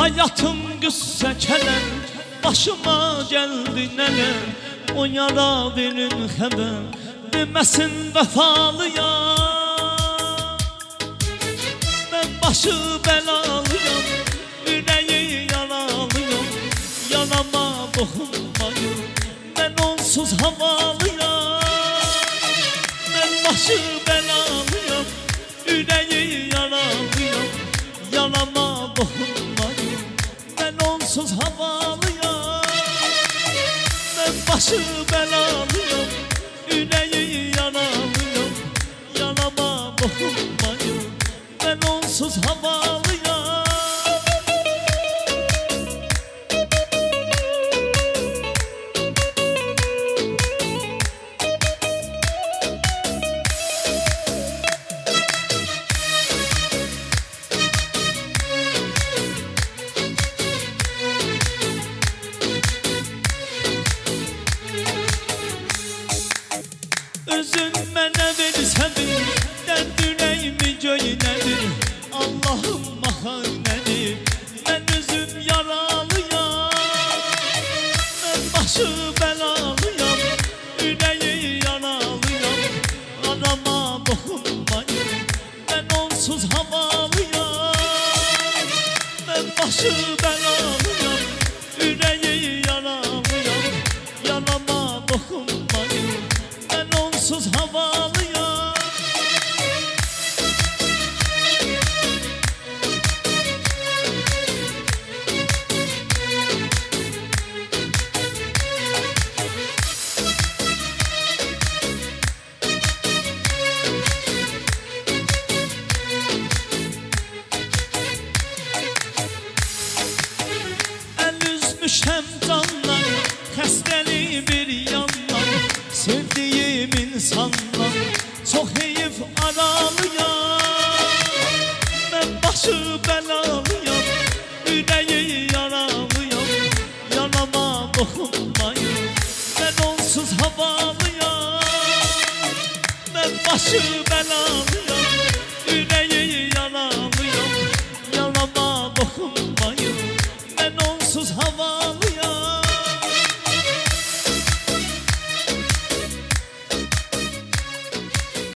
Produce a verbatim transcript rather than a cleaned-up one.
Hayatım güsse kelen, başıma geldi neler. O yara verin haber, demesin vefalıya. Ben başı belalıyam, yüreği yaralıyam. Yanama dokunmayın, ben onsuz havalıyam. Ben başı belalıyam, yüreği yaralıyam. Yanama dokunmayın, ben onsuz havalıyam. Ben başı belalıyam, yüreği yaralıyam. Yanama dokunmayın, ben onsuz havalıyam. Özün mənə versədir, dərd ürəyimi göynədir. Allahım mahanədir, mən özüm yaralıyam. Mən başı bəlalıyam, ürəyi yaralıyam. Arama dokunmayın, mən onsuz havalıyam. Mən başı bəlalıyam, ürəyi yaralıyam. Yanama dokunmayın, ben onsuz havalıyam. El üzmüşəm canlar, xəstəli bir yandan. Sevdiğim insandan çok heyif aralıyam. Ben başı belalıyam, yüreği yaralıyam. Yanama dokunmayın, ben onsuz havalıyam. Ben başı belalıyam,